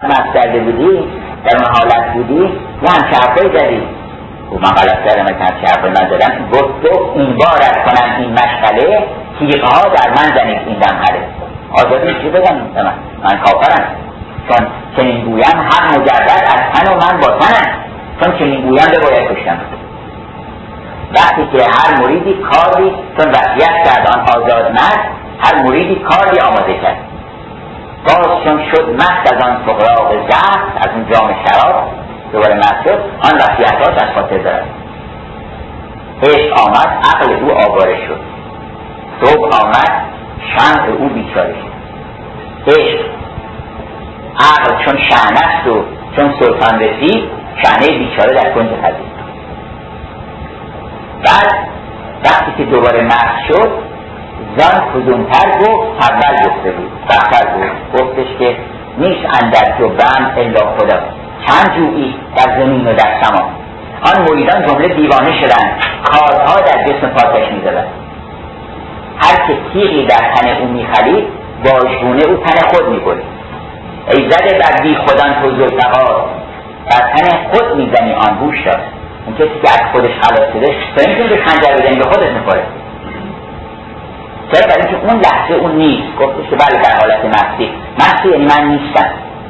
مست کرده بودی، در اون حالت بودی، یه همچه حرفایی زدی. و من غلط کردم که همچه حرفایی من زدم. گفت این بار از کنم این مشغله، تیغه ها در من زنید این دمهره. آزادی چی بگم من کافرم، چون چنین گویم حق مجرد از تن و من با تنم، چون چنین گویم بباید کشتم. وقتی که هر مریدی کاری، چون وصیت کرد آن آزاد مرد، هر مریدی کاری آماده کرد. باز چون شد مست از آن سغراق زهر، از اون جام شراب دوباره مست شد، آن وصیت‌هاش از خاطر دارد. عشق آمد عقل او آواره شد، صبح آمد شمع او بیچاره شد. عشق عقل چون شأنه است و چون سلطان رسید، شأنه بیچاره در کنج خزید. بعد وقتی که دوباره مست شد، زان فزونتر گفت اول گفته بود، بختر گفتش که نیست اندر جبه‌ام الا خدا، چند جویی در زمین و در سما. آن مریدان جمله دیوانه شدند، کارها در جسم پاکش می‌زدند. هر که تیغی در تن او می‌خلید، واژگونه او تن خود می‌برید. ای زده بر بی خودان تو ذوالفقار، در تن خود می‌زنی آن هوش دار. اون کسی که از خودش خلاص شده تو نمی‌تونی به خنجر بزنی، به خودت می‌خوره. چرا؟ برای اینکه اون لحظه اون نیست. گفتش که بله در حالت مستی یعنی من نیستم،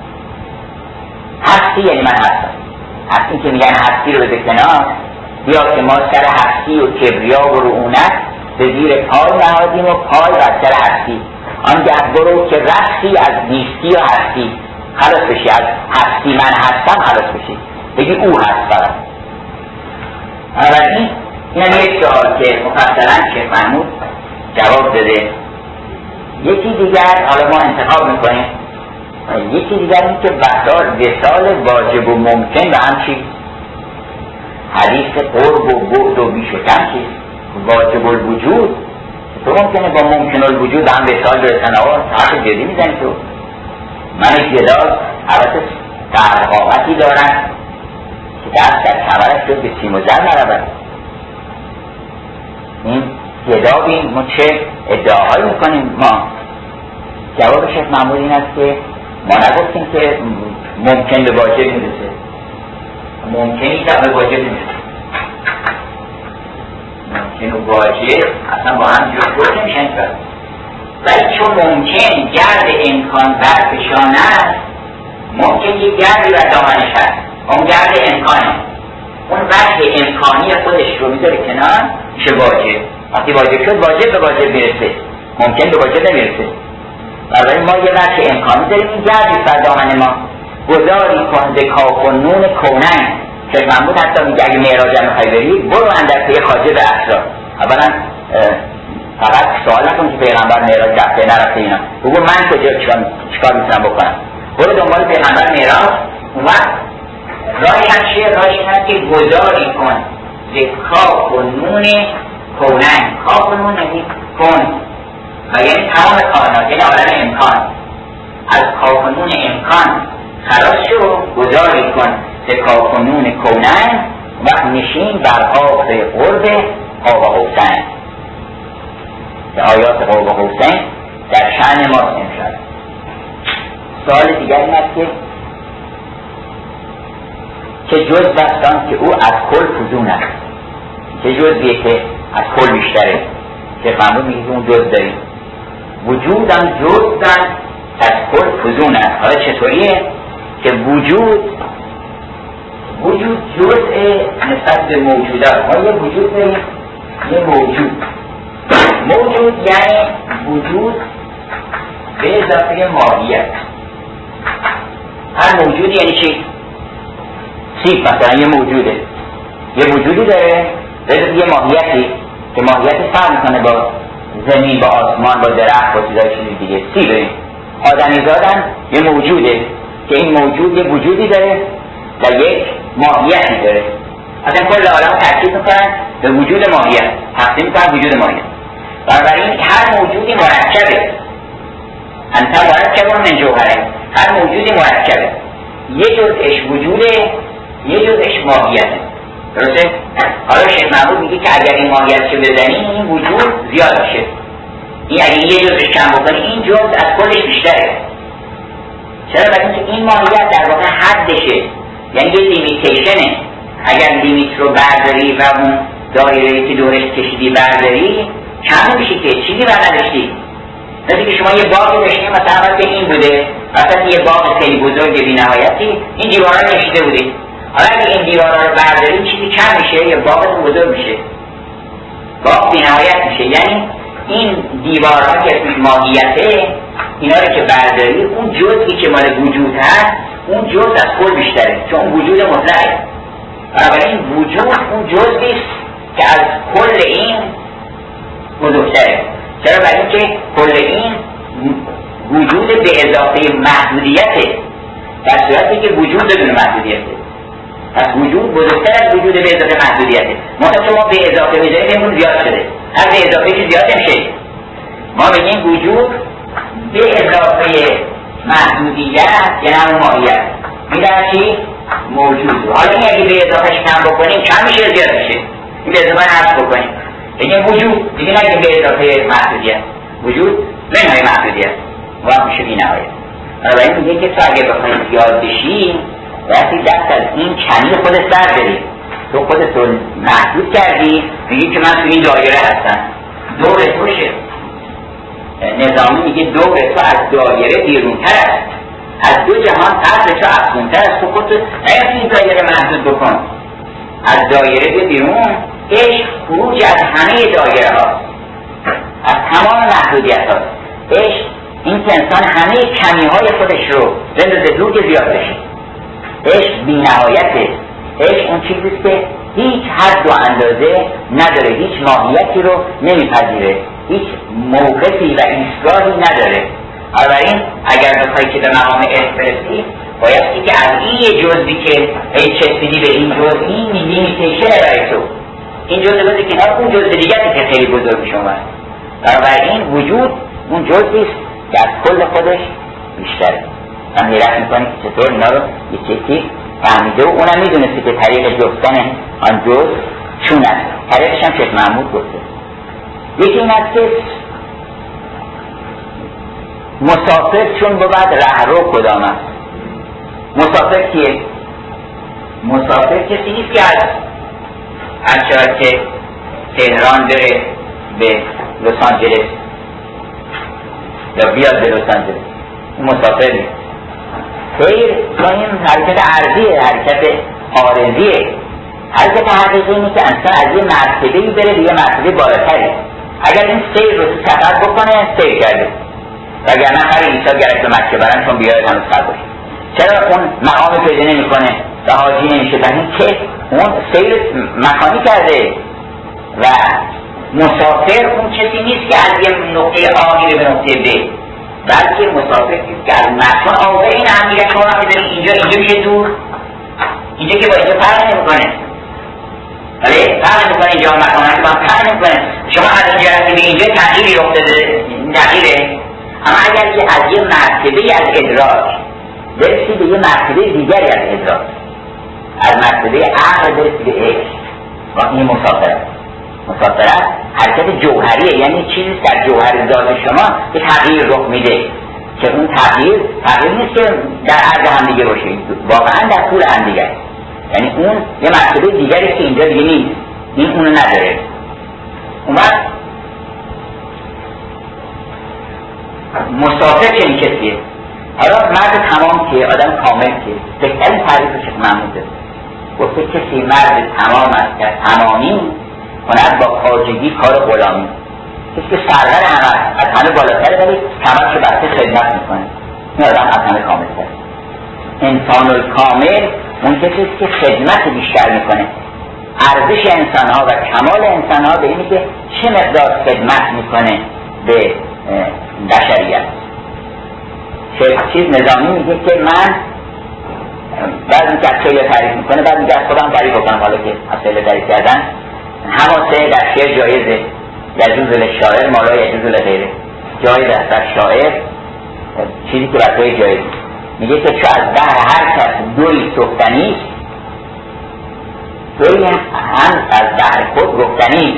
هستی یعنی من هستم. هستی که میگن هستی رو بده کنار، بیا که ما سر هستی و کبریا و رعونت به زیر پای نهادیم و پای بر سر هستی. آنگه برو که رستی از نیستی و هستی خلاص بشی، از هستی من هستم خلاص بشی، بگی او هست فقط. بنابراین این هم یک سوال که مفصلا شیخ محمود جواب داده. یکی دیگر حالا ما انتخاب میکنیم، یکی دیگر این که وصال واجب و ممکن به هم چیست؟ حدیث قرب و بعد و بیش و کم چیست؟ واجب الوجود تو ممکنه با ممکن الوجود هم وصال برسن. آقا حرف جدی میزنی تو؟ من جدا حوث تحقاقتی دارن که دست در کمرش شد به سیم و زر نرود. این جدابیم ما چه ادعاهایی میکنیم؟ ما جواب شیخ محمود این است که ما نگفتیم که ممکن به واجب میرسه، ممکنی که به واجب میرسه. ممکن و واجب اصلا با هم جور نمیشن کرد، ولی چون ممکن گرد امکان برفشان است، ممکن یه گردی بر دامنش هست، اون گرد امکانه، اون وجه امکانی خودش رو میذاره کنار، میشه واجب. وقتی واجب شد واجب به واجب میرسه، ممکن به واجب نمیرسه. برای ما یه وجه امکانی داریم، این گردی بر دامن ما. گذاری کن به کاف و نون کونن. شیخ محمود حتی میگه اگه معراج هم میخوای بری برو اندر پی خواجه به اسرار. اولا فقط سوال نکن که پیغمبر معراج رفته نرفته اینا، بگو من کجا چیکار میتونم بکنم. برو دنبال پیغمبر معراج. اون وقت راهی هم چیه؟ راهی هم که گذاری کن به کاف و نون کونن. کاف و نون یعنی کن و یعنی تمام کائنات، یعنی عالم امکان. از کاف و نون امکان خلاص شو، گذاری کن به کاف و نون کونن و نشین بر حاف قرب قاب حسین. که آیات قاب حسین در شأن ماست امشب. سوال دیگر این است که چه جز بستان که او از کل فزون است؟ چه جزیه که از کل بیشتره؟ که محمود میگه اون جز داریم. وجودم جزن از کل فزون است. حالا چطوریه که وجود جزء نسبت به موجودات؟ ما یه وجود داریم، یه موجود یعنی وجود به اضافه ماهیت. هر موجود یعنی چی؟ سیب مثلا یه موجوده، یه وجودی داره به یه ماهیتی که ماهیت فرق میکنه با زمین، با آسمان، با درخت، با چیزای چیزی دیگه. سیب آدمی زادن یه موجوده که این موجود یه وجودی داره و یک ماهیتی داره. اصلا کل عالم ترکیب میکنن به وجود ماهیت، تقسیم میکنن وجود ماهیت. بنابراین هر موجودی مرکبه. انت مرکب من جوهره. هر موجودی مرکبه، یه جزءش وجوده، یه جزءش ماهیته. درسته؟ حالا شیخ محمود میگه که اگر این ماهیتشو بزنی این وجود زیاد میشه، این اگر یه جزءش کم بکنی این جزء از کلش بیشتره. چرا؟ برای اینکه این ماهیت در واقع حدشه، یعنی یه لیمیتیشنه. اگر لیمیت رو برداری و اون دایره‌ای که دورش کشیدی برداری، کم میشه که چیزی نداشتی. مثل که شما یه باغی داشتی، مثلا که این بوده، مثلا یه باغ خیلی بزرگ بی‌نهایتی، این دیوارا رو کشیده بودی. حالا اگه این دیوارا رو برداری چیزی کم میشه یا باغ بزرگ میشه، باغ بی‌نهایت میشه. یعنی این دیوارها که اسمش ماهیته، اینا رو که برداری، اون جزئی که مال وجود هست، اون جزء از کل بیشتره، چون وجود مطلقه. بنابراین وجود اون جزئی که از کل این بزرگتره. چرا؟ برای اینکه کل این وجود به اضافه محدودیته، در صورتی که وجود بدون محدودیته. پس وجود بزرگتر از وجود به اضافه محدودیته. ما به اضافه میذاریم اون زیاد شده، هر به اضافه که زیاد نمیشه. ما بگیم وجود به اضافه محدودیت یعنی همون ماهیت میدن چی؟ موجود. حالا این اگه به اضافهش کم بکنیم کم میشه زیاد میشه، این به اضافه حذف بکنیم بگیم وجود، دیگه نگیم به اضافه محدودیت، وجود منهای محدودیت و میشه بی نهایت. بنابراین میگه که تو اگه بخواهی زیاد بشی وقتی دست از این کمی خودت برداری، تو خودت رو محدود کردی، میگی که من تو این دایره هستم، دور توشه. نظامی میگه دور تو از دایره بیرونتر است، از دو جهان قدر تو افزونتر است. تو خودت نگه این دایره محدود بکن، از دایره بیرون. عشق خروج از همه دایره هاست، از تمام محدودیت هاست. عشق این که انسان همه کمی های خودش رو بندازه دور که زیاد بشه. عشق بی نهایته. عشق اون چیزیست که هیچ حد و اندازه نداره، هیچ ماهیتی رو نمیپذیره، هیچ موقفی و ایستگاهی نداره. بنابراین اگر بخوای که به مقام عشق برسی، بایستی که از این یه جزئی که ای چسبیدی به این جزء، این لیمیتیشن برای تو، این جزء بذاری کنار، اون جزء دیگری که خیلی بزرگ شما. بنابراین وجود اون جزئیست که از کل خودش بیشتره. من حیرت میکنی که چطور اینا رو یه چیزی فهمیده و اونم میدونسته که طریق جستن آن جزء چون است. طریقش هم شیخ محمود گفته. یکی این است که مسافر چون بود رهرو کدام است. مسافر کیه؟ مسافر کسی نیست که از شاید که تهران بره به لس آنجلس یا بیاد به لس آنجلس، این مسافر نیست. سیر با این حرکت عرضیه، حرکت عارضیه. حرکت حقیقی اینه که انسان از یه مرتبه‌ای بره به یه مرتبه بالاتری. اگر این سیر رو تو سفر بکنه سیر کرده، وگرنه هر عیسی گرک به مکه برن چون بیاید هنوز سر باشه. چرا اون مقام پیدا نمی‌کنه و حاجی نمیشه؟ در این که اون سیر مکانی کرده. و مسافر اون کسی نیست که از یه نقطه آ میره به نقطه ب، بلکه مسافر کسی که از مکان آوه این هم میگه شما وقتی داریم اینجا میشه دور، اینجا که با اینجا فرق نمی‌کنه، ولی فرق نمی‌کنه اینجا مکان که با فرق نمی‌کنه. شما از اینجا رسید به اینجا تغییری رخ داده، دقیقه. اما اگر که از یه مرتبه از ادراک برسی به یه مرتبه دیگری از ادراک، از مرتبه عقل برسی به عشق، و این مسافرت. مسافرت حرکت جوهریه، یعنی چیزی در جوهر ذات شما که تغییر رخ میده، که اون تغییر نیست که در عرض هم دیگه باشه، واقعا در طول هم دیگه. یعنی اون یه مرتبه دیگری که اینجا دیگه نیست، این اونو نداره. اون وقت مسافر چنین کسیه. حالا مرد تمام که آدم کامل که بهترین تعریف شیخ محمود داره، گفته کسی مرد تمام است که تمامی کند با خواجگی کار غلامی. کسی که سرور همه از همه بالاتره ولی کمرشو بسته خدمت میکنه، این آدم از همه کامل تره. انسان الکامل اون کسی که خدمت بیشتر میکنه. ارزش انسان ها و کمال انسان ها به اینه که چه مقدار خدمت میکنه به بشریت. چیز نظامی میگه که من بعد اینکه از خیلی تعریف میکنه، بعد اینکه از خودم تعریف بکنم، حالا که از خیلی تعریف کردن هماسه در شعر جایزه، یجوز للشاعر ما لا یجوز لغیره. جایز است در شاعر چیزی که برای جایز. میگه که چو از بحر هر کس دوی سفتنی، دوی هم از بحر خود گفتنی.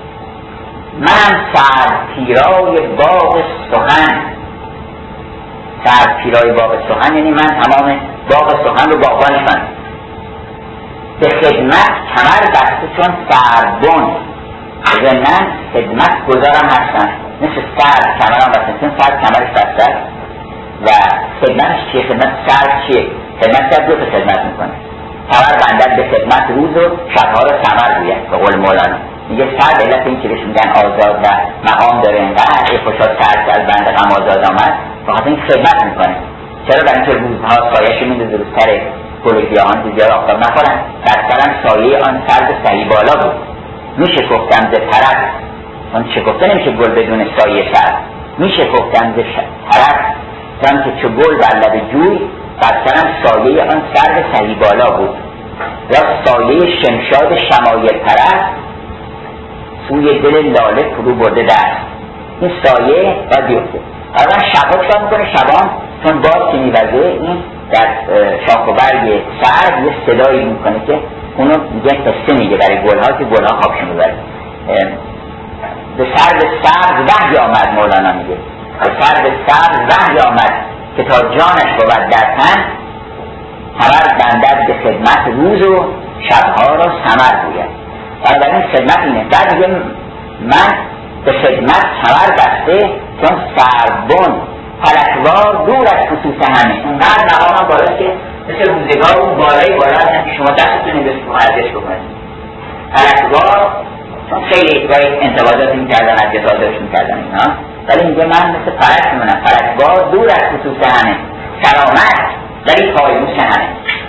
من سر تیرای باغ سخن، سر پیرای باغ سخن، یعنی من تمام باغ سخن رو باغبانشم. به خدمت کمر بسته چون سربن، ضمناً خدمت گذارم هستن، مثل سر کمرم بسته، چون سر کمرش بسته و خدمتش چیه؟ خدمت سر چیه؟ خدمت سر دو تا خدمت میکنه. کمر بندد به خدمت روز و شبها رو ثمر گوید به قول مولانا. میگه سر به علت این که بهش میگن آزاد و مقام داره، اینقدر خوشحال سر که از بنده غم آزاد آمد، بخاطر این خدمت میکنه. چرا؟ برای اینکه روزها سایه‌شو میندازه رو سر گل گیاهان که زیاد آفتاب نخورن. در سرم سایه آن سرد سهی بالا بود، میشکفتم ز طرف، چون شکفته نمیشه گل بدون سایه سر، میشکفتم ز طرف چون که چو گل بر لب جوی، بر سرم سایه آن سرد سهی بالا بود. یا سایه شمشاد شمایل پرست، سوی دل لاله فرو برده دست. این سایه باید بیفته. اول شبها چکار میکنه؟ شبان چون باد که میوزه، این در شاخ و برگ سرد یه صدایی میکنه که اونو میگه قصه میگه برای گلها که گلها خوابشون میبره. به سرد سبز وحی آمد، مولانا میگه به سرد سبز وحی آمد که تا جانش بود در تن، کمر بندد به خدمت روز و شبها را ثمر گوید. بنابراین خدمت اینه. بعد میگه من به خدمت کمر بسته چون سربن، فلکوار دور از خصوص همه. اونقدر مقامم بالاست که مثل روزگار اون بالای بالا هستن که شما دستتون نگست رو ارزش بکنید. فلکوار چون خیلی باید انتقادات میکردن، از جزادارش میکردن اینا، ولی میگه من مثل فلک میمونم. فلکوار دور از خصوص همه، سلامت ولی پایموس همه.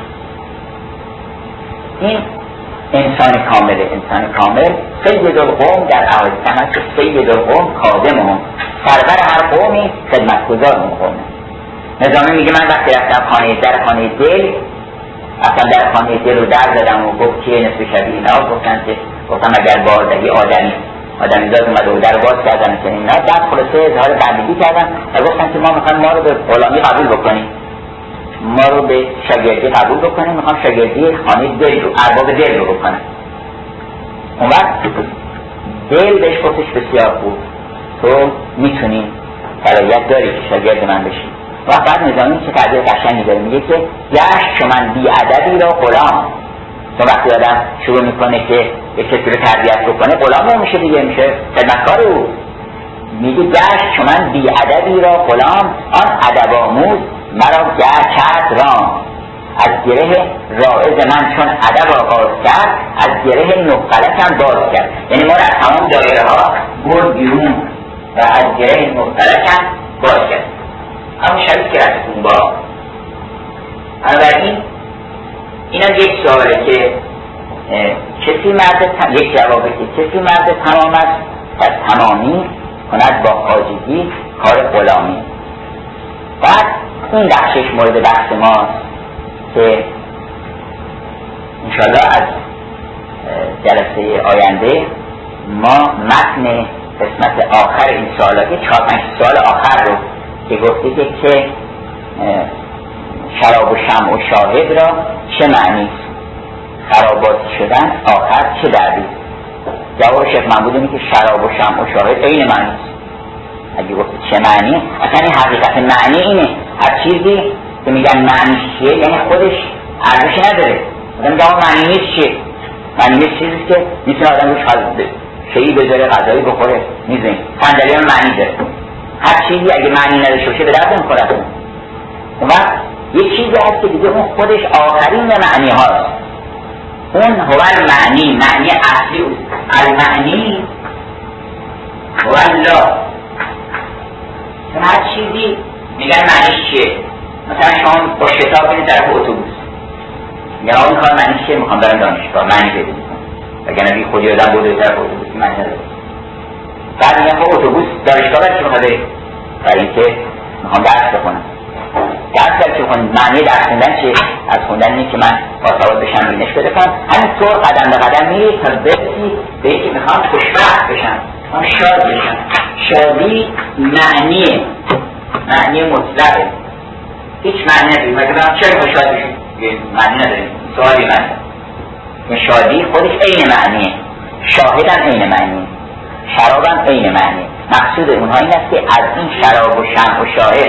این انسان کامله. انسان کامل سید القوم در احادیث هست که سید القوم خادمهم، سرور هر قومی خدمتگزار اون قومه. نظامی میگه من وقتی رفتم در خانه دل، اصلا در خانه دل رو در زدم و گفت که نصف شبیه اینا، گفتم اگر باردهی آدمیزاد اومده و در باز کردن که اینا، بعد خلاصه اظهار بندگی کردن و گفتن که ما میخوایم ما رو به غلامی قبول بکنیم، ما رو به شاگردی قبول بکنیم، میخوام شاگردی خانه دل رو، ارباب دل رو بکنم. اون وقت دل بهش گفتش بسیار خوب، تو میتونی صلاحیت داری که شاگرد من بشی. و بعد نظامی چه تعبیر قشنگی داره، میگه که گشت چو من بی ادبی را غلام. تو وقتی آدم شروع میکنه که به کسی رو تربیت بکنه، غلام میشه دیگه، میشه خدمتکار او. میگه گشت چو من بی ادبی را غلام، آن ادب آموز مرا کرد رام. از گره رائز من چون ادب آغاز کرد، از گره نقلکم باز کرد. یعنی ما را از تمام دایره ها برد بیرون و از گره نقلکم باز کرد. همون شبیه که رفتون با. بنابراین این هم یک سواله که کسی مرد یک جوابه که کسی مرد تمام است و تمامی کند با خواجگی کار غلامی. بعد این بخشش مورد بحث ماست که انشاءالله از جلسه آینده ما متن قسمت آخر این سوالات، 4-5 سوال آخر رو که گفته که شراب و شمع و شاهد را چه معنی خراباتی شدن آخر چه دردی؟ جواب شیخ محمود اینه که شراب و شمع و شاهد عین معنی است. اگه گفته چه معنی، اصلا این حقیقت معنی اینه. هر چیزی که میگن معنی چیه یعنی خودش ارزش نداره. آدم میگه معنی نیست چیه؟ معنی نیست چیزی که میتونه آدم روش شیئی بذاره، غذایی بخوره، میزنه. صندلی هم معنی داره. هر چیزی اگه معنی نداشته باشه به درد نمیخوره. اون وقت یه چیزی هست که دیگه اون خودش آخرین معنی هاست. اون هو المعنی، معنی اصلی اوست. المعنی هو الله. هر چیزی میگن معنیش چیه؟ مثلا شما با شتاب برید طرف اتوبوس، میگن آقا این کار معنیش چیه؟ میخوام برم دانشگاه، معنی بدید. وگرنه بی خودی آدم بوده طرف اتوبوس معنی نداره. بعد میگن خب اتوبوس دانشگاه برای چی میخواد برید؟ برای اینکه میخوام درس بخونم. درس برای چی بخونم؟ معنی درس خوندن چیه؟ از خوندن اینه که من باسواد بشم، بینش پیدا کنم. همینطور قدم به قدم میری تا برسی به اینکه میخوام خوشبخت بشم، میخوام شاد بشم. شادی معنیه، معنی مطلقه، هیچ معنی نداریم. مگه برم چرا شاد بشم؟ معنی نداریم. سوالی من این شادی خودش عین معنیه، شاهدم عین معنیه، شرابم عین معنیه. مقصود اونها این است که از این شراب و شمع و شاهد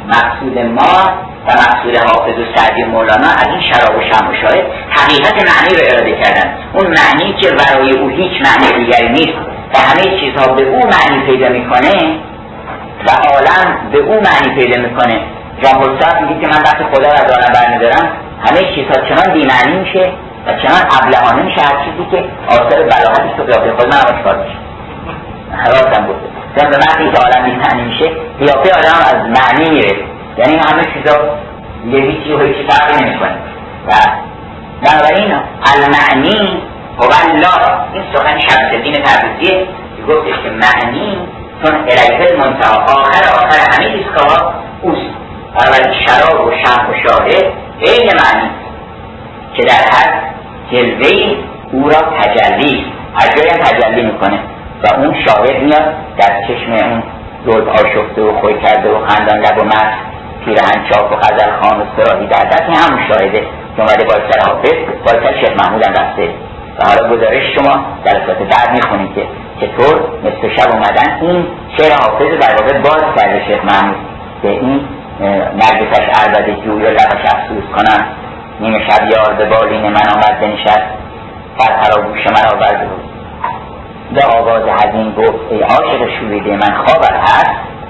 مقصود ما و مقصود حافظ و سعدی و مولانا از این شراب و شمع و شاهد حقیقت معنی رو اراده کردن. اون معنی که برای او هیچ معنی دیگری نیست و همه چیزها به او معنی پیدا میکنه و عالم به او معنی پیدا میکنه. جان پل سارتر میگه که من وقتی خدا رو از عالم برمیدارم همه چیزها چنان بی‌معنی میشه و چنان ابلهانه میشه هر چیزی که آثار بلاغتش تو قیافه خود من آشکار میشه. حراسم بود چون به وقتی که عالم بی‌معنی میشه قیافه آدم از معنی میره، یعنی همه چیزا یه هیچی و هیچی فرقی نمیکنه. و بنابراین المعنی هو الله، این سخن شمس الدین تبریزیه که گفتش که معنی چون الیه المنتهی، آخر همه ایستگاه‌ها اوست. بنابراین شراب و شمع و شاهد عین معنی که در هر جلوه‌ای او را تجلی، هر جایی هم تجلی میکنه و اون شاهد میاد در چشم اون دود آشفته و خوی کرده و خندان لب و مست پیرهن چاپ و غزل خوان و سراحی در دست، این همون شاهده که اومده با سر حافظ با سر شیخ محمود هم رفته. و حالا گزارش شما در اساس بعد میخونید که چطور نصف شب اومدن این شعر حافظ در واقع باز کرده شیخ محمود که این نرگسش عربده جوی و لبش افسوس کنم، نیمه شب یار به بالین من آمد بنشست بر فراموش من آورده بود به آواز حزین گفت ای عاشق شوریده من خوابت هست.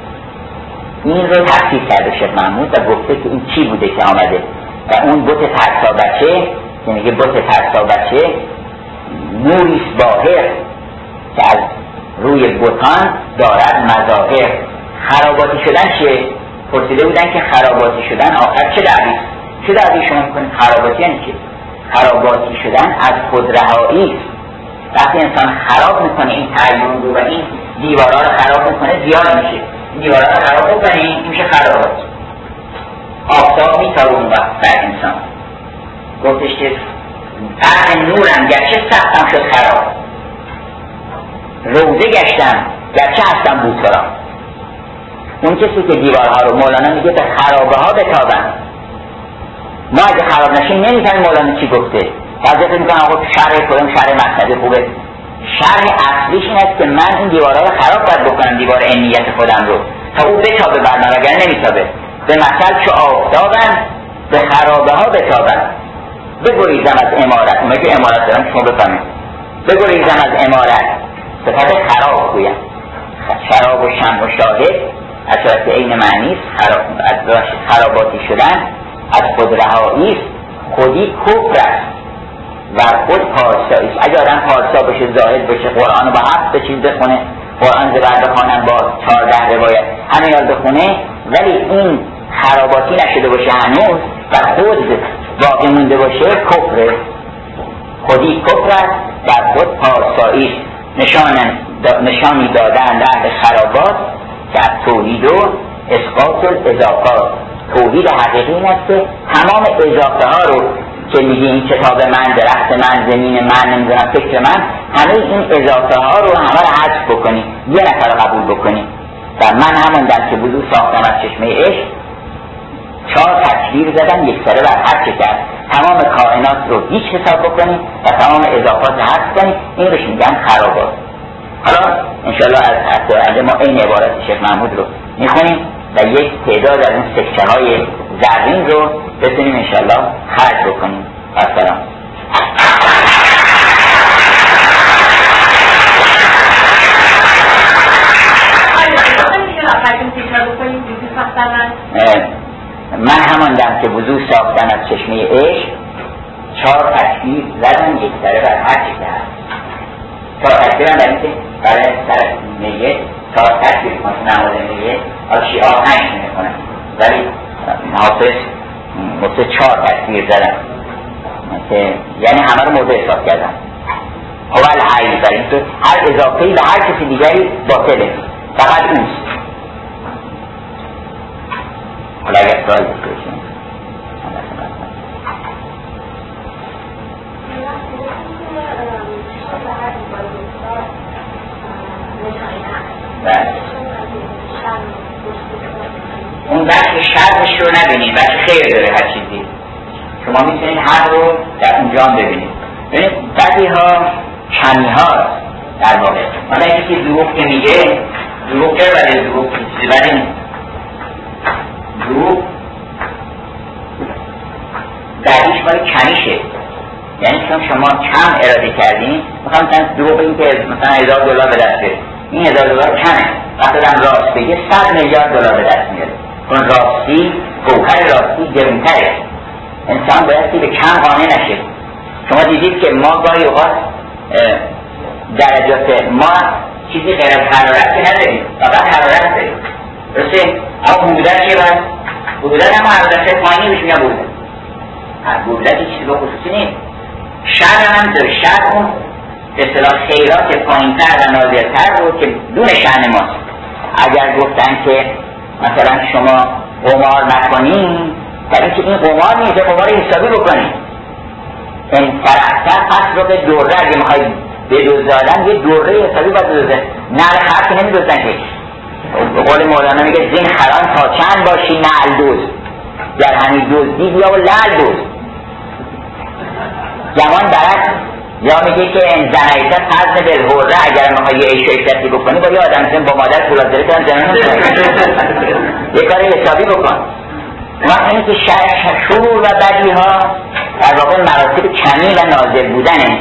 این رو تفسیر کرده شیخ محمود و گفته که این چی بوده که آمده و اون بت ترسا بچه که میگه بت ترسا بچه نوریست باهر که از روی بتان دارد مظاهر. خراباتی شدن چیه؟ پرسیده بودن که خراباتی شدن آخر چه دعویست؟ چه دعوی شما میکنید؟ خراباتی یعنی چه؟ خراباتی شدن از خودرهایی است. وقتی انسان خراب میکنه این تعیون رو و این دیوارا رو خراب میکنه زیاد میشه. این دیوارا رو خراب میکنه این میشه خرابات. آفتاب میتاره اون وقت بر انسان. گفتش که بعد نورم گرچه سختم شد خراب، روزه گشتم گرچه هستم بوترا. اون کسی که دیوارها رو مولانا میگه به خرابه ها بتابن. ما اگه خراب نشیم نمیتونیم مولانا چی گفته. بعضی فکر میکنن آقا شرح کدام شرح مقصدی خوبه. شرح اصلیش این است که من این دیوارها رو خراب باید بکنم، دیوار عینیت خودم رو، تا او بتابه بر من، وگرنه نمیتابه. به مثل چو آفتابم به خرابه ها بتابن. بگریزم از امارت، اونایی که امارت دارن شما بفهمید، بگریزم از امارت صفت خراب گویم. شراب و شمع و شاهد از صورت عین معنی است. از خراباتی شدن از خود رهایی است. خودی کفر است و خود پارسایی است. اگه آدم پارسا بشه، زاهد بشه، قرآن با 7 چیز بخونه، قرآن زبر بخونن با 14 روایت همه یاد بخونه، ولی این خراباتی نشده باشه هنوز و خود باقی مونده باشه، کفره. خودی کفر است و خود پارسایی است. نشانی دادن در خرابات که از توحید و اسقاط الاضافات. توحید حقیقی این است که تمام اضافه ها رو که میگه این کتاب من، درخت من، زمین من، نمیدونم فکر من، همه این اضافه ها رو همه رو حذف بکنی، یه نفر رو قبول بکنی. و من همون در که وضو ساختم از چشمه عشق 4 تکبیر زدم یک سره بر هر چه کرد، تمام کائنات رو هیچ حساب بکنی و تمام اضافات حذف کنی. این روش میگن خرابات. حالا انشاءالله از هفته ما این عبارت شیخ محمود رو میخونیم و یک تعداد از اون سکه های زرین رو بتونیم انشاءالله خرج بکنیم. السلام. من همان دم که وضو ساختم از چشمه عشق 4 تکبیر زدم یک سره بر هر چه کرد. 4 تکبیر هم در این که برای سر میگه 4 تکبیر کنه نماز میگه شیعه 5 میکنه، ولی حافظ مثل 4 تکبیر زدم که یعنی همه رو موضوع حساب کردم. اول حیل برای این که هر اضافه‌ای به هر کسی دیگری باطله، فقط اوست. حالا اگر سوال بکنیم اون بخش شرطش رو نبینید، بخش خیر داره هر چیزی. شما میتونید حق رو در اونجا هم ببینید. ببینید بعضی ها کمی ها در واقع مثلا کسی دروغ که میگه دروغ که ولی دروغ چیزی ولی دروغ بعدیش مال کمیشه، یعنی چون شما کم اراده کردین میخوام مثلا دروغ بگیم که مثلا $1000 به دست بیارید، این $1000 کمه، وقتی آدم راست بگه $100 میلیارد به دست میاره، چون راستی گوهر راستی گرونتره. انسان بایستی به کم قانع نشه. شما دیدید که ما گاهی اوقات درجات ما چیزی غیر از حرارت که نداریم، فقط حرارت داریم، درسته؟ اما بودن چیه باید؟ بودن هم حرارت پایینی بهش میگن بودن. بودن چیزی با خصوصی نیست. شر هم داره، شر اون به اصطلاح خیرات پایینتر و نازلتر رو که دون شأن ماست. اگر گفتن که مثلا شما قمار نکنین، در اینکه این قمار نیست، قمار حسابی بکنین. این فرحتر اصل رو به دوره اگه میخواید به دوزدادن یه دوره حسابی باید دوزده، نعل خرد که نمیدوزدن که. به قول مولانا میگه زین خران تا چند باشی نعل دوز، در همین دوزدی بیا و لعل دوز. جوان برد یا میگه که این زنایتا فضل بالحره، اگر میخوای یه عیش و عشرتی بکنی با یه آدم زن با مادر پولازداری کنم زنان یه کار حسابی بکن. وقت اینه که شرور و بدی ها در واقع مراتب کمی و نازل بودنه.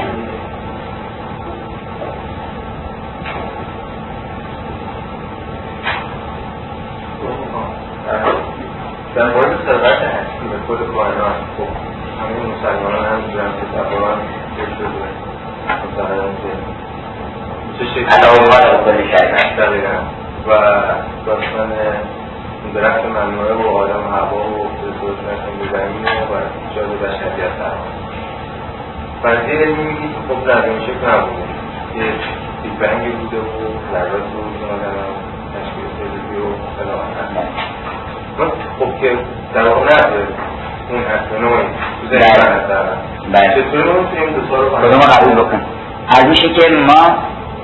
در مورد سرقت هستی به خود کائنات، خب همه مسلمانان هم می‌دونن که تقریبا شده مثلا چه شکلی دقیقا و داستان درخت ممنوعه و آدم و هوا و رسولت نشون زمینه و ایجاد بشریت هم فرضی علمی میگید که خب در این شکل نبوده، یه بیگ بنگی بوده و ذرات بود که آدم هم تشکیل سلولی و فلان خب که در واقع نداره اون اصنوعی تو ذهن من دارم چطور رو میتونیم دو سال رو قبول بکن؟ ارزشه که ما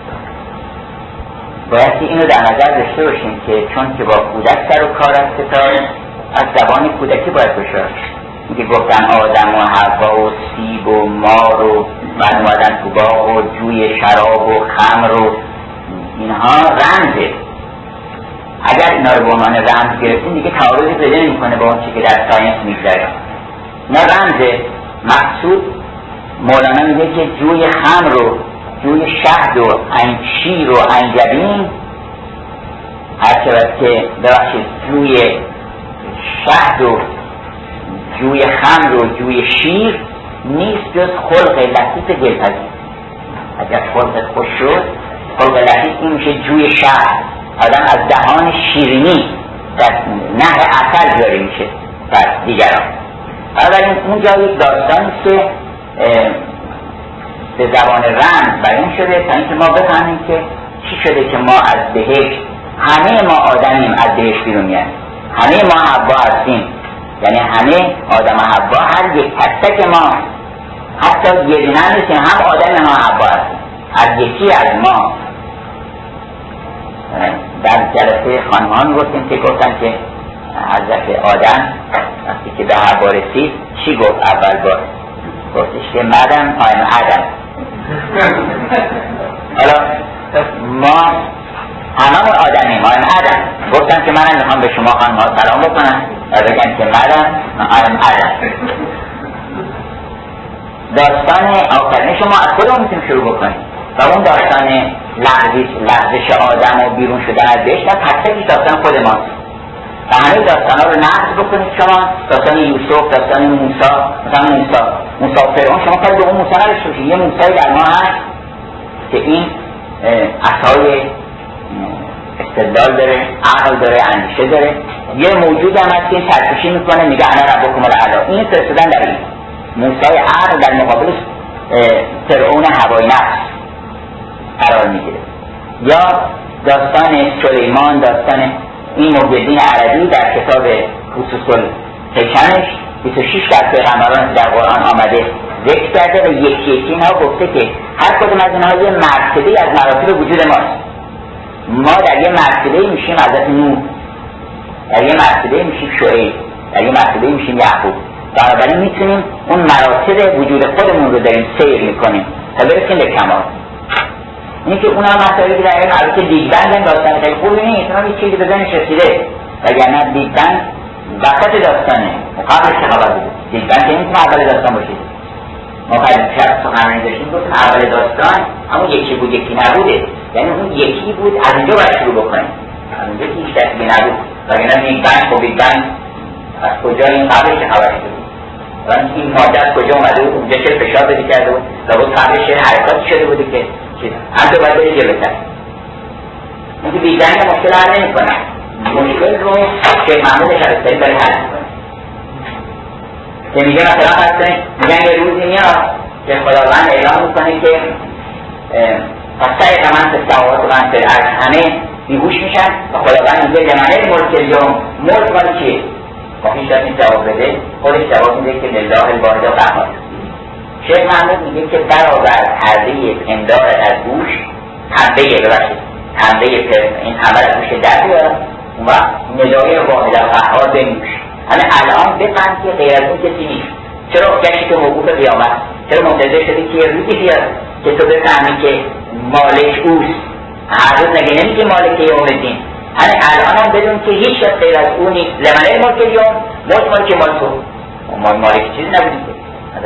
بایستی اینو در نظر داشته باشیم که چون که با کودک سر و کار است تا از زبان کودکی باید بشد که گفتن آدم و حوا و سیب و مار و اومدن تو باغ و جوی شراب و خمر و اینها رمزه. اگر اینا رو به عنوان رمز گرفتیم دیگه تعارضی پیدا نمی‌کنه با اون چیزی که در ساینس می‌گذره. اینا رمزه. مقصود مولانا میگه که جوی خمر رو، جوی شهد و شیر و انجبین، هر چقدر که ببخشید جوی شهد و جوی خمر و جوی شیر نیست جز خلق لطیف دلپذیر. اگر خلق خوش شد، خلق لطیف این میشه جوی شهد، آدم از دهان شیرینی در نهر عسل جاری میشه بر دیگران. اولین اونجا یک داستانی که به زبان رمز بیان شده تا اینکه ما بفهمیم که چی شده که ما از بهشت، همه ما آدمیم از بهشت بیرون میایم، همه ما حوا هستیم، یعنی همه آدم و حوا، هر یک تک تک ما حتی یه دونه نیستیم، هم آدم هم حوا هستیم، از یکی از ما. در جلسه خانمان گفتیم که گفتن که حضرت آدم وقتی که به حوا رسید چی گفت اول بار؟ گفتش که مدم آیم آدم. حالا ما هممون آدمیم، آیم آدم. گفتم که منم میخوام به شما خانم‌ها سلام بکنم و بگم که مدم آیم آدم. داستان آفرینش شما از خودمون میتونیم شروع بکنیم و اون داستان لغزش آدم و بیرون شدن از بهشت تک تکش داستان خود ماست و همه داستان ها رو نقض بکنید. شما داستان یوسف، داستان موسی، مثلا موسی فرعون، شما کاری به اون موسی نداشته باشید. یه موسی در ما هست که این عصای استدلال داره، عقل داره، اندیشه داره. یه موجود هم هست که این سرکشی میکنه میگه انا ربکم الاعلی. این فرستادن در این موسی عقل در مقابل فرعون هوای نفس قرار میگیره. یا داستان سلیمان، داستان این محی‌الدین عربی در کتاب خصوص الحکمش 26 در پیغمبران در قرآن آمده ذکر کرده و یکی اینها گفته که هر کدوم از اینها یه مرتبه از مراتب وجود ماست. ما در یه مرتبه میشیم حضرت نوح، در یه مرتبه میشیم شعیب، در یه مرتبه میشیم یعقوب. بنابراین میتونیم اون مراتب وجود خودمون رو داریم سیر میکنیم تا برسیم به کمال. این که اونها مسائلی که در این البته بیگ بنگ هم داستان خیلی خوبی نیست، اونها یه چیزی به ذهنش رسیده، وگرنه بیگ بنگ وسط داستانه، قبلش چه خبر بوده؟ دیگران که نمیتونه اول داستان باشه. ما قبل شب سخنرانی داشتیم گفتیم اول داستان همون یکی بود یکی نبوده، یعنی اون یکی بود از اینجا باید شروع بکنیم، از اونجا که هیچ دستی نبود وگرنه بیگ بنگ و بیگ بنگ از کجا این قبلش چه خبر شده بود و این ماده از کجا اومده بود، اونجا چه فشار بدی کرده بود لابد قبلش چه حرکاتی شده بوده که هم تو باید بری جلوتر. اینکه بیگ بنگ مشکل حل نمی‌کنه، مشکل رو شیخ محمود شبستری برای حل می‌کنه که میگه مثلا هستن میگن یه روزی میاد که خداوند اعلام میکنه که فسایق من به سماوات و من به الارض همه بیهوش میشن و خداوند میگه لمن الملک اليوم، ملک مال چیه؟ با هیچ کسی جواب بده، خودش جواب میده که لله الواحد القهار. شیخ محمود میگه که برابر پرده پندار از گوش پنبه این عمل از گوش در بیاد و ندای واحد القهار بنوش. همه الان بفهم که غیر از اون کسی نیست. چرا گشتی تو موقوف قیامت؟ چرا منتظر شدی که یه روزی بیاد که تو بفهمی که مالک اوست؟ هر روز نگه نمی که مالک یوم الدین. همه الان هم بدون که هیچ شد غیر از اون نیست. لمن الملک اليوم، ملک مال تو. مالک چیزی نبودی که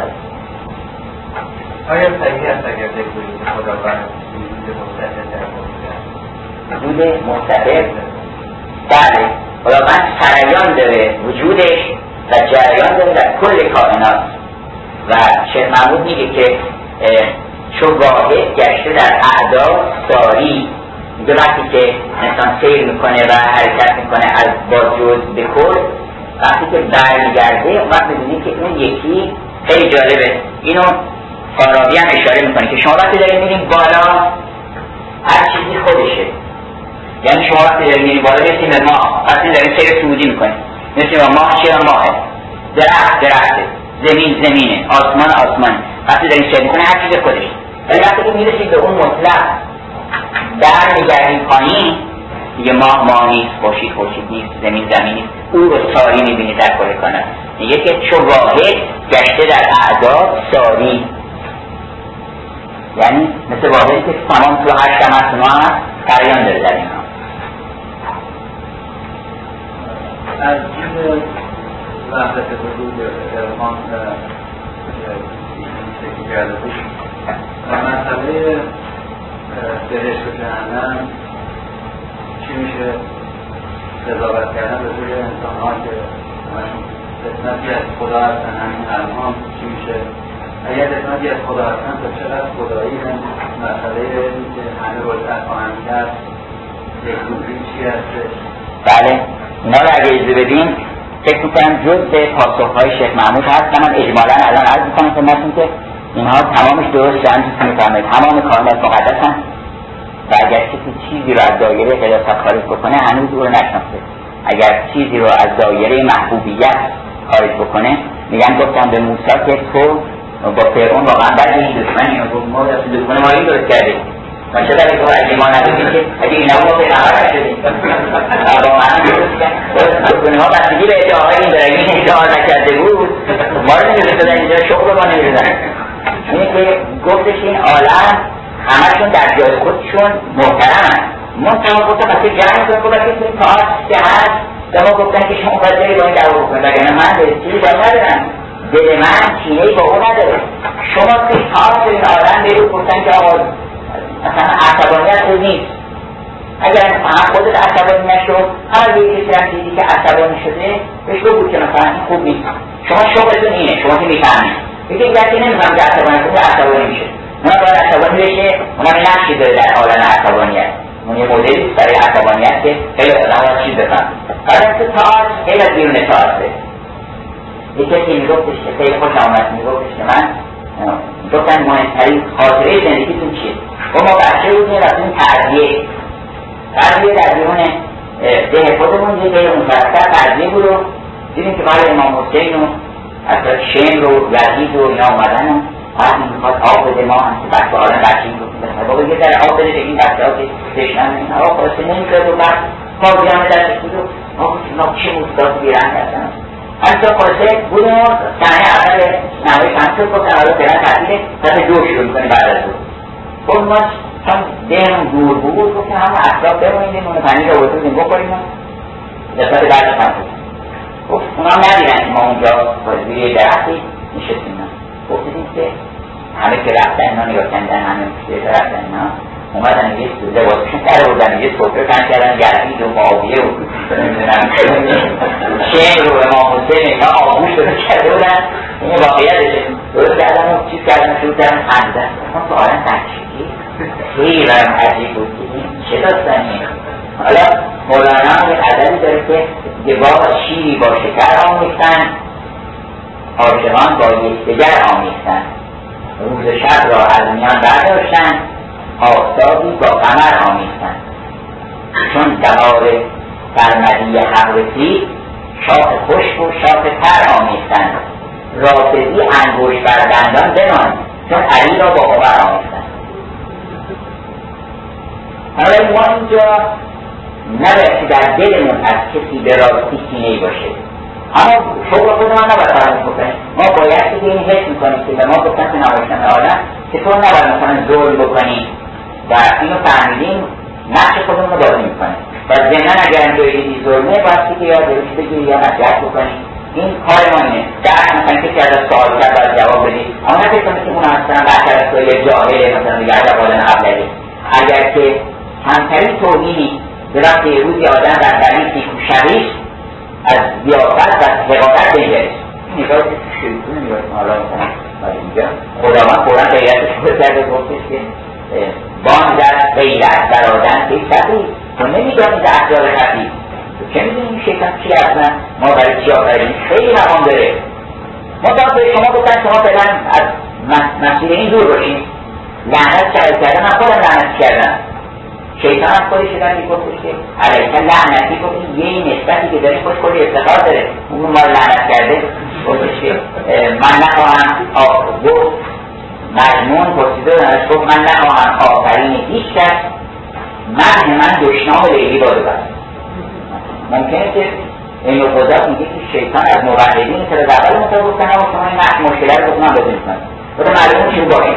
آیا صحیح است اگر بگوییم که خداوند وجود مستقل در وجود مستقل؟ بله، خداوند سریان داره وجودش و جریان داره در کل کائنات و شیخ محمود میگه که چو واحد گشته در اعداد ساری. میگه وقتی که انسان سیر میکنه و حرکت میکنه از با جز به کل، وقتی که برمیگرده اون وقت میبینی که اون یکی خیلی جالبه. اینو فارابی هم اشاره میکنه که شما وقتی داریم میریم بالا هر چیزی خودشه، یعنی شما وقتی داریم میریم بالا مثل به ماه، وقتی داریم سیر صعودی میکنیم مثل به ماه چرا ماهه، درخته، زمینه، آسمان، وقتی داریم سیر میکنیم هر چیز خودشه. ولی وقتی که میرسید به اون مطلق در میگردیم پایین دیگه ماه نیست، خورشید نیست، زمین نیست، او رو ساری میبینید در کل کائنات. میگه که چو واحد گشته در اعداد ساری، یعنی مثل واحدی که تمام تو 8 همه هست سریان داره در این ها. از این وحدت وجود ارمان شکل کرده بود و مسئله بهشت و جهنم چی میشه قضاوت کردن به روی انسان ها که همشون قسمتی از خدا هستن، همین الان چی میشه اگر قسمتی از خدا هستن تا چقدر خدایی هم مسئله این که همه روزت خواهند کرد یک روزی چی هستش. بله اینا رو اگه اجازه بدیم فکر میکنم جز به پاسخهای شیخ محمود هست و من اجمالا الان عرض میکنم خدمتتون که اینها تمامش درست شدن که میفهمید تمام کائنات مقدسن و اگر کسی چیزی رو از دایره قداست خارج بکنه هنوز او رو نشناخته. اگر چیزی رو از دایره محبوبیت خارج بکنه میگن گفتم به موسی که تو با فرعون واقعا بعد این دشمنی رو گفت ما دشمن ما این درست کردیم ما چه داری تو اگه ما ندیدیم که اگه این نبود ما پیغمبر شدیم با من درست کرد دشمنی ها بستگی به ادعاهای این داره این ادعا نکرده بود ما رو نمیرسدن اینجا شغل ما نمیرسدن. اینه که گفتش این عالم همشون در جای خودشون محترمن. منطقه گفتم بسید جمع کنم گفتم که این تاعت که هست و ما گفتن که شما باید داری با این دعوا بکنم وگرنه من چیزی باید ندارم، دل من چینهی با اون نداره. شما که تاعت این عالم برید گفتن که آقا مثلا عصبانیت رو نیست، اگر خودت عصبانی نشو هر یه کسی هم دیدی که عصبانی شده بهش بگو که مثلا این خوب نیست، شما شغلتون اینه، شما که میفهمید دیگه این درکی نمیفهم که عصبانی میشه، اونا باید عصبانی بشه، اونا نقشی داره در عالم عصبانیت. اون یه مدلی برای عصبانیت که خیلی آدم ها چیز بفهم. بعد که تاعت خیلی از بیرون تاعته. یه کسی میگفتش که خیلی خوش آمد میگفتش که من گفتن مهمترین خاطره زندگیتون چیه؟ و ما بچه بودیم رفتیم تعذیه در بیرون ده خودمون یه ده مفرستر تعذیه بود و دیدیم که برای امام حسین و اصلا شمر و یزید و اینا اومدن و وقتی میخواد آب بده ما هم که بچه آدم بچه این گفتیم بابا یه در آب بده به این بچه ها که تشنن این آب خلاصه نمیکرد و بعد پاکی همه دستش بود و ما چه موسکات بیرن کردن همینطور خلاصه بودیم و صحنه اول نوعی شمسل گفتن حالا فعلا تعطیله دست دور شروع میکنیم بعد از دور خود ما چون دهمون دور بود گفتیم همه اطراف بمونیم اون پنیر رو بسیدیم بخوریم و دستات بعد شمسل گفت اونا ندیدن ما اونجا بازوی درختی نشستیم. گفتیم که همه که رفتن اینا نگاه کردن، همه که رفتن اینا اومدن یه لباسشون در بردن، یه سفره پهن کردن، گردید و معاویه و نمیدونم شعر و امام حسین اینا آغوش شده کرده بودن. این واقعیتشه. درست کردن و چیز کردن شروع کردن خندیدن. ما سوالن بچگی خیلی برام عجیب بود که این چه داستانیه. حالا مولانا یه غزلی داره که دیوار شیری با شکر آمیختن، عاشقان با یکدیگر آمیختن، روز شب را از میان برداشتن، آفتابی با قمر آمیختن. چون بهار سرمدی حق رسید، شاخ خشک و شاخ تر آمیختن. رافضی انگشت بر دندان بمان، چون علی را با عمر آمیختن. حالا ما اینجا نباید که در دلمون از کسی به راستی کینه‌ای باشه، اما شغل خودمان نباید فراموش بکنیم. ما باید که این حس میکنیم که به ما گفتن که نمایشنامه عالم که تو نباید مثلا ظلم بکنیم و اینو فهمیدیم نقش خودمون رو بازی میکنیم و ضمناً اگر اینجا دیدی ظلمه باید که یا دروش بگیری یا نصیحت بکنیم. این کار ما اینه. در مثلا کسی از سوال کرد باید جواب بدی، اما نه فکر کنید که اون مثلا بحث از توی جاهله مثلا دیگه از اقوال ابلهی. اگر که کمترین توهینی به وقت روزی آدم در بریسی کوشویش از ضیافت و حقارت بینگرش نگاه که شیطون نگاه حالا میکنم ولی اینجا خداوند قرآن غیرتش رو کرده گفتش که بان در غیرت برادن که شبی تو نمیدانی در احجار خفی تو چه میدونی این شیطان چی اصلا ما برای چی آفرینیم خیلی مقام داره. ما تا به شما گفتن شما فعلا از مسیر این دور باشین. لعنت کردن من خودم لعنت کردم. شیطان هم خودش شدن میگفتش که علیکه لعنتی گفت یه نسبتی که داری خوش کلی افتخار داره اون ما لعنت کرده گفتش که من نخواهم گفت مجنون پرسیده دانش گفت من نخواهم آفرین هیچ کس من دشنام لیلی باده بست. ممکنه که این قضا میگه که شیطان از مقلدین که از اول مطابق گفتن اما شما این مشکله رو گفتن بزنید کنید بوده معلومون چون باید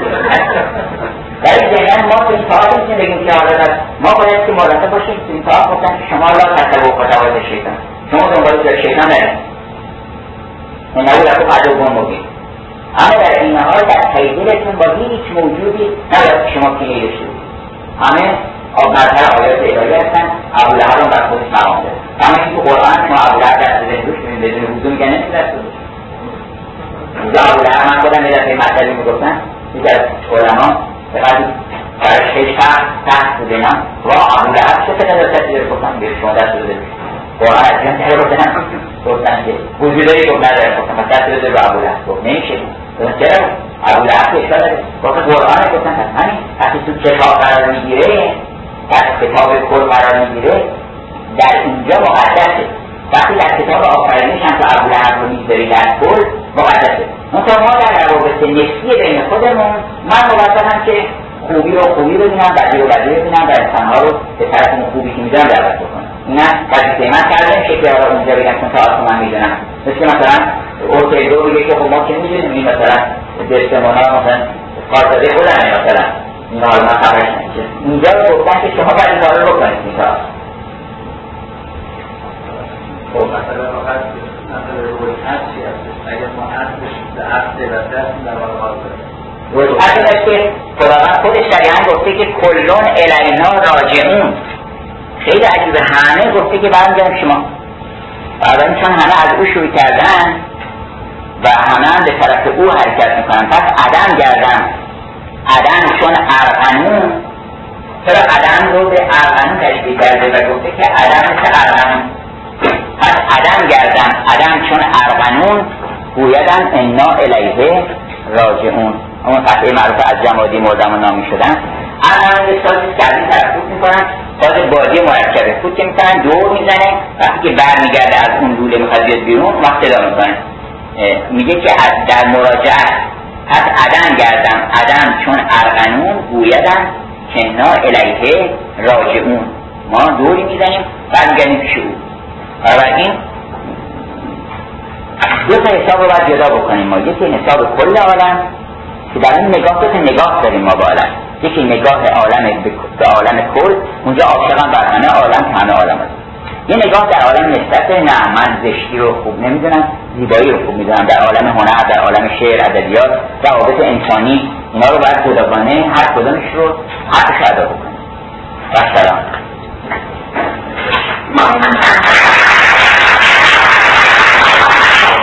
ولی ذهنن ما تو این طاعت میتونیم بگیم که حالا ما باید که مرتب باشیم تو این طاعت گفتن که شما لا تطلبوا خطوات شیطان، شما دنبال جای شیطان نرید انه لکم عدو مبین. اما در این حال در ته دلتون با هیچ موجودی نباید شما کینه داشته باشید. همه مظهر آیات الهی هستن. ابولهب هم بر خودش مقام داره. اما این تو قرآن شما ابولهب دست بزنید روش بدون وضو میگن نمیشه دست بزنید. اینجا ابولهب من خودم یه دفعه مطلبی میگفتن یکی از علما فقط برای خیلی تحت بوده اینا و ابولهب چه فقط دست داره گفتن به شما دست بزنید. قرآن از جان تره بودن گفتن که وجودایی گفت نداره گفتن پس دست بزنید به ابولهب گفت نمیشه. چرا؟ ابولهب اشکال داره گفت قرآن گفتن پس همین وقتی تو کتاب قرار میگیره در کتاب کل قرار میگیره در اینجا مقدسه. وقتی در کتاب آفرینش هم تو ابولهب رو میذاری در کل مقدسه. منطقه ما در روابط نفسی بین خودمون من موظفم که خوبی رو خوبی ببینم، بدی رو بدی ببینم و انسانها رو به طرف اون خوبی که میدونم دعوت بکنم. اینا وظیفه من کرده نمیشه که حالا اونجا بگم چون تا من میدونم. مثل مثلا اوتیدو بگه که خب ما که میدونیم این مثلا دستمونا مثلا کارزاده خودمه مثلا این حالا من خبرش نمیشه. اینجا گفتن که شما باید این کار رو بکنید این کار. خب مثلا آخر مثلا روی هستی هستش اگر ما هستش به هسته و دست در واقع وجهت اینه که خداوند خودش شریعاً گفته که کلون الینا راجعون. خیلی عجیبه همه گفته که برمیگردیم شما بعدن چون همه از او شروع کردن و همه به طرف او حرکت میکنن پس عدم گردن. عدم چون ارغنون چرا عدم رو به ارغنون تشبیه کرده و گفته که عدم مثل ارغنون پس عدم گردن. عدم چون ارغنون گویدن انا الیه راجعون. اون قطعه معروف از جمادی مردم نامی شدن. ارغنون یک سازی که از این طرف فوت میکنن ساز بادی مرکبه فوت که میکنن دور میزنه وقتی که برمیگرده از اون لوله میخواد بیاد بیرون وقت ادا میکنه. میگه که در مراجعه پس عدم گردم. عدم چون ارغنون گویدن کنا الیه راجعون. ما دوری میزنیم برمیگردیم پیش او. بنابراین دو تا حساب رو باید جدا بکنیم ما. یکی حساب کل عالم که در این نگاه دو تا نگاه داریم ما به عالم. یکی نگاه عالم به عالم کل، اونجا عاشقان بر همه عالم که همه عالم هست. یه نگاه در عالم نسبت، نه من زشتی رو خوب نمیدونم، زیبایی رو خوب میدونم، در عالم هنر، در عالم شعر، ادبیات، روابط انسانی، اینا رو باید جداگانه هر کدومش رو حقش ادا بکنیم. و سلام.